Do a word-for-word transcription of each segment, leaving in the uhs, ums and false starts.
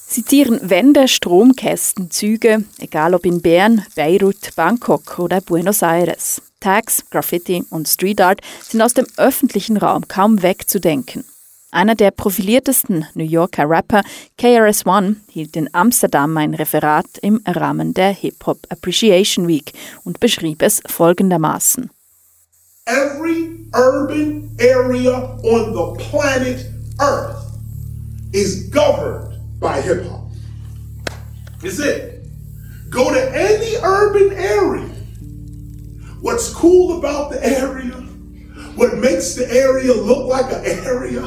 Sie zieren Wände, Stromkästen, Züge, egal ob in Bern, Beirut, Bangkok oder Buenos Aires. Tags, Graffiti und Street Art sind aus dem öffentlichen Raum kaum wegzudenken. Einer der profiliertesten New Yorker Rapper, K R S One, hielt in Amsterdam ein Referat im Rahmen der Hip-Hop Appreciation Week und beschrieb es folgendermaßen. Every urban area on the planet Earth is governed by hip-hop. That's it. Go to any urban area. What's cool about the area? What makes the area look like an area?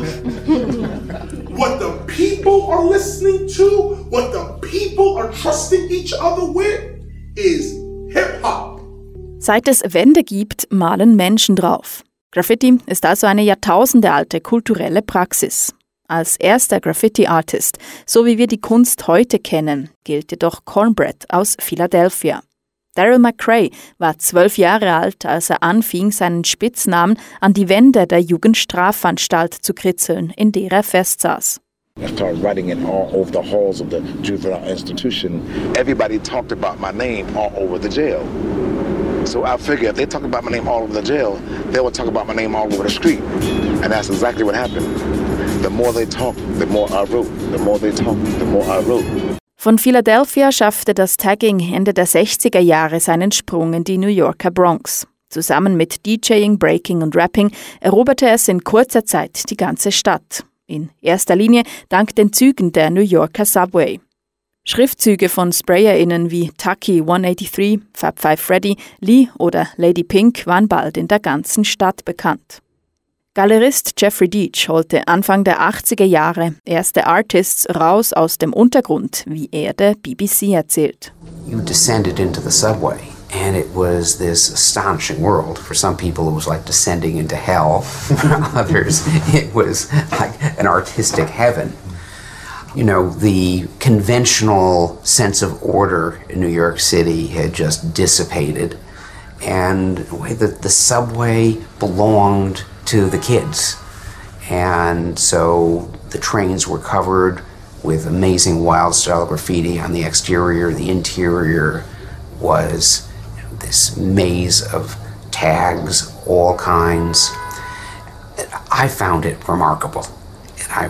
What the people are listening to, what the people are trusting each other with is hip-hop. Seit es Wände gibt, malen Menschen drauf. Graffiti ist also eine jahrtausendealte kulturelle Praxis. Als erster Graffiti-Artist, so wie wir die Kunst heute kennen, gilt jedoch Cornbread aus Philadelphia. Daryl McCray war zwölf Jahre alt, als er anfing, seinen Spitznamen an die Wände der Jugendstrafanstalt zu kritzeln, in der er festsaß. I started writing it all over the halls of the juvenile institution. Everybody talked about my name all over the jail. So I figured if they talk about my name all over the jail, they would talk about my name all over the street. And that's exactly what happened. The more they talked, the more I wrote. The more they talked, the more I wrote. Von Philadelphia schaffte das Tagging Ende der sechziger Jahre seinen Sprung in die New Yorker Bronx. Zusammen mit DJing, Breaking und Rapping eroberte es in kurzer Zeit die ganze Stadt. In erster Linie dank den Zügen der New Yorker Subway. Schriftzüge von SprayerInnen wie Tucky hundertdreiundachtzig, Fab Five Freddy, Lee oder Lady Pink waren bald in der ganzen Stadt bekannt. Galerist Jeffrey Deitch holte Anfang der achtziger Jahre erste Artists raus aus dem Untergrund, wie er der B B C erzählt. You descended into the subway and it was this astonishing world. For some people it was like descending into hell. For others it was like an artistic heaven. You know, the conventional sense of order in New York City had just dissipated, and the way that the subway belonged to the kids. And so the trains were covered with amazing wild style graffiti on the exterior. The interior was this maze of tags, all kinds. I found it remarkable. And I,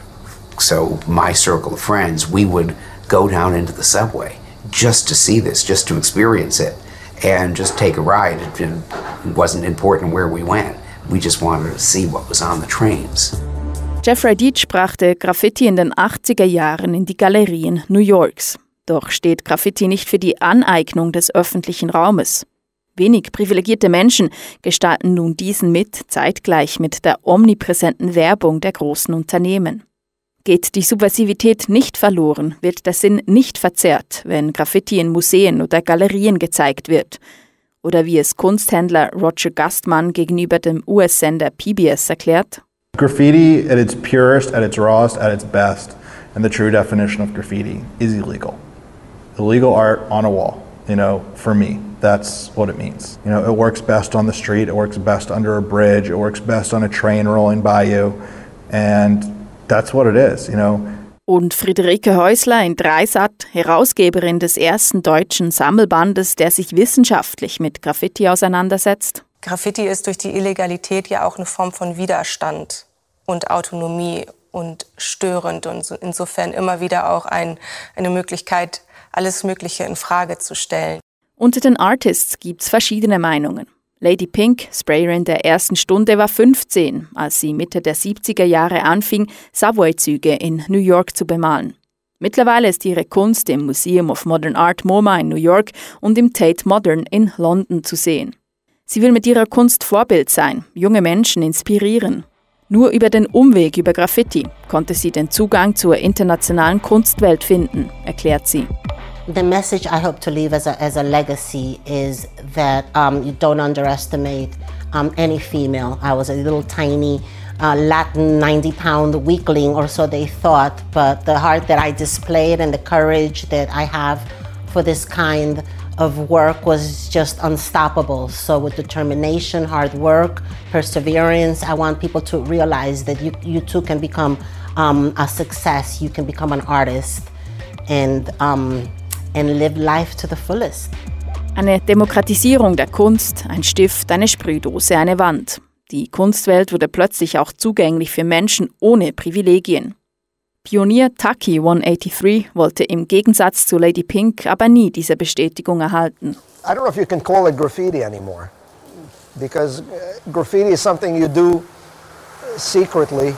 so my circle of friends, we would go down into the subway just to see this, just to experience it, and just take a ride. It wasn't important where we went. We just wanted to see what was on the trains. Jeffrey Deitch brachte Graffiti in den achtziger Jahren in die Galerien New Yorks. Doch steht Graffiti nicht für die Aneignung des öffentlichen Raumes. Wenig privilegierte Menschen gestalten nun diesen mit, zeitgleich mit der omnipräsenten Werbung der großen Unternehmen. Geht die Subversivität nicht verloren, wird der Sinn nicht verzerrt, wenn Graffiti in Museen oder Galerien gezeigt wird. Oder wie es Kunsthändler Roger Gustman gegenüber dem U S-Sender P B S erklärt. Graffiti at its purest, at its rawest, at its best, and the true definition of graffiti is illegal. Illegal art on a wall, you know, for me, that's what it means. You know, it works best on the street, it works best under a bridge, it works best on a train rolling by you, and that's what it is, you know. Und Friederike Häusler in Dreisat, Herausgeberin des ersten deutschen Sammelbandes, der sich wissenschaftlich mit Graffiti auseinandersetzt. Graffiti ist durch die Illegalität ja auch eine Form von Widerstand und Autonomie und störend und insofern immer wieder auch ein, eine Möglichkeit, alles Mögliche in Frage zu stellen. Unter den Artists gibt's verschiedene Meinungen. Lady Pink, Sprayerin der ersten Stunde, war fünfzehn, als sie Mitte der siebziger Jahre anfing, Subway-Züge in New York zu bemalen. Mittlerweile ist ihre Kunst im Museum of Modern Art MoMA in New York und im Tate Modern in London zu sehen. Sie will mit ihrer Kunst Vorbild sein, junge Menschen inspirieren. Nur über den Umweg über Graffiti konnte sie den Zugang zur internationalen Kunstwelt finden, erklärt sie. The message I hope to leave as a, as a legacy is that um, you don't underestimate um, any female. I was a little tiny uh, Latin ninety pound weakling, or so they thought, but the heart that I displayed and the courage that I have for this kind of work was just unstoppable. So with determination, hard work, perseverance, I want people to realize that you, you too can become um, a success, you can become an artist. and, um, and live life to the fullest. Eine Demokratisierung der Kunst, ein Stift, eine Sprühdose, eine Wand. Die Kunstwelt wurde plötzlich auch zugänglich für Menschen ohne Privilegien. Pionier Taki hundertdreiundachtzig wollte im Gegensatz zu Lady Pink aber nie diese Bestätigung erhalten. I don't know if you can call it graffiti anymore, because graffiti is something you do secretly.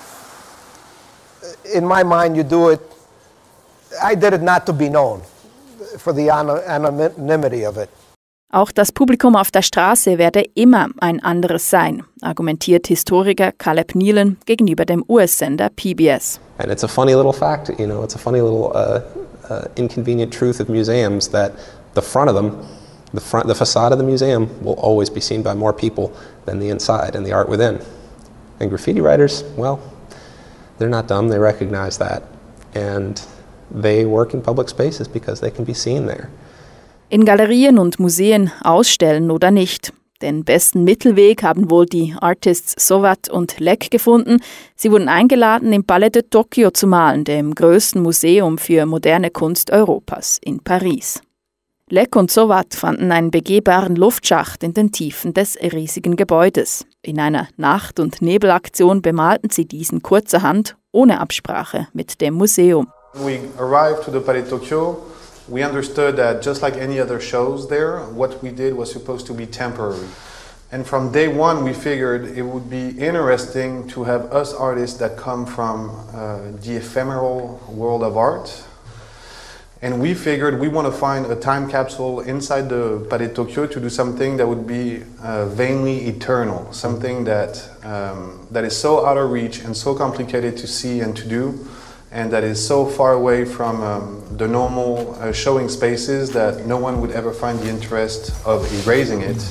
In my mind, you do it, I did it not to be known, for the anonymity of it. Auch das Publikum auf der Straße werde immer ein anderes sein, argumentiert Historiker Caleb Nealon gegenüber dem U S-Sender P B S. And it's a funny little fact, you know, it's a funny little uh, uh, inconvenient truth of museums that the front of them, the front, the facade of the museum will always be seen by more people than the inside and the art within. And graffiti writers, well, they're not dumb, they recognize that. And they work in public spaces because they can be seen there. In Galerien und Museen ausstellen oder nicht. Den besten Mittelweg haben wohl die Artists Sowat und Lek gefunden. Sie wurden eingeladen, im Palais de Tokyo zu malen, dem größten Museum für moderne Kunst Europas in Paris. Lek und Sowat fanden einen begehbaren Luftschacht in den Tiefen des riesigen Gebäudes. In einer Nacht- und Nebelaktion bemalten sie diesen kurzerhand, ohne Absprache mit dem Museum. We arrived to the Palais de Tokyo. We understood that just like any other shows there, what we did was supposed to be temporary. And from day one we figured it would be interesting to have us artists that come from uh, the ephemeral world of art. And we figured we want to find a time capsule inside the Palais de Tokyo to do something that would be uh, vainly eternal, something that, um, that is so out of reach and so complicated to see and to do, and that is so far away from um, the normal uh, showing spaces that no one would ever find the interest of erasing it.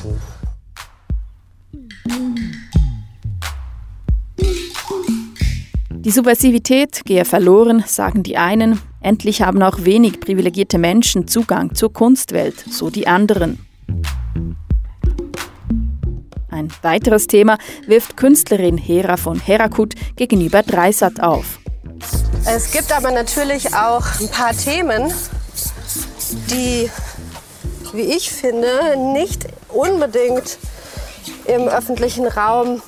Die Subversivität gehe verloren, sagen die einen. Endlich haben auch wenig privilegierte Menschen Zugang zur Kunstwelt, so die anderen. Ein weiteres Thema wirft Künstlerin Hera von Herakut gegenüber Dreisat auf. Es gibt aber natürlich auch ein paar Themen, die, wie ich finde, nicht unbedingt im öffentlichen Raum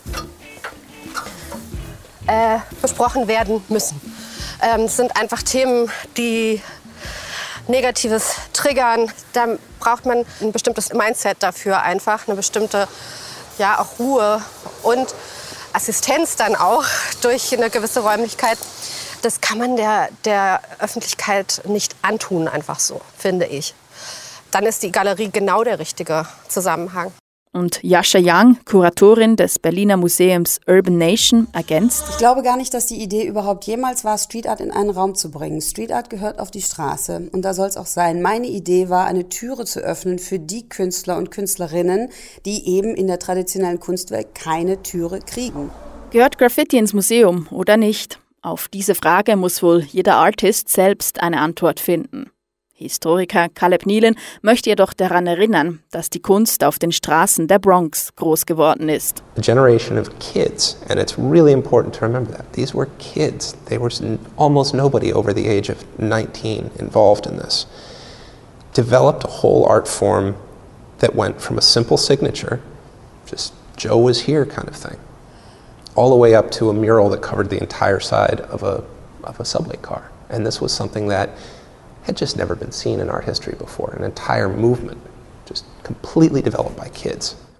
äh, besprochen werden müssen. Ähm, es sind einfach Themen, die Negatives triggern. Da braucht man ein bestimmtes Mindset dafür einfach, eine bestimmte ja, auch Ruhe und Assistenz dann auch durch eine gewisse Räumlichkeit. Das kann man der, der Öffentlichkeit nicht antun, einfach so, finde ich. Dann ist die Galerie genau der richtige Zusammenhang. Und Jascha Young, Kuratorin des Berliner Museums Urban Nation, ergänzt: Ich glaube gar nicht, dass die Idee überhaupt jemals war, Street Art in einen Raum zu bringen. Street Art gehört auf die Straße und da soll es auch sein. Meine Idee war, eine Türe zu öffnen für die Künstler und Künstlerinnen, die eben in der traditionellen Kunstwelt keine Türe kriegen. Gehört Graffiti ins Museum oder nicht? Auf diese Frage muss wohl jeder Artist selbst eine Antwort finden. Historiker Caleb Nealon möchte jedoch daran erinnern, dass die Kunst auf den Straßen der Bronx groß geworden ist. A generation of kids, and it's really important to remember that. These were kids. There was almost nobody over the age of nineteen involved in this. Developed a whole art form that went from a simple signature, just Joe was here kind of thing, all the way up to a mural that covered the entire side of a, of a subway car. And this was something that had just never been seen in art history before, an entire movement just completely developed by kids.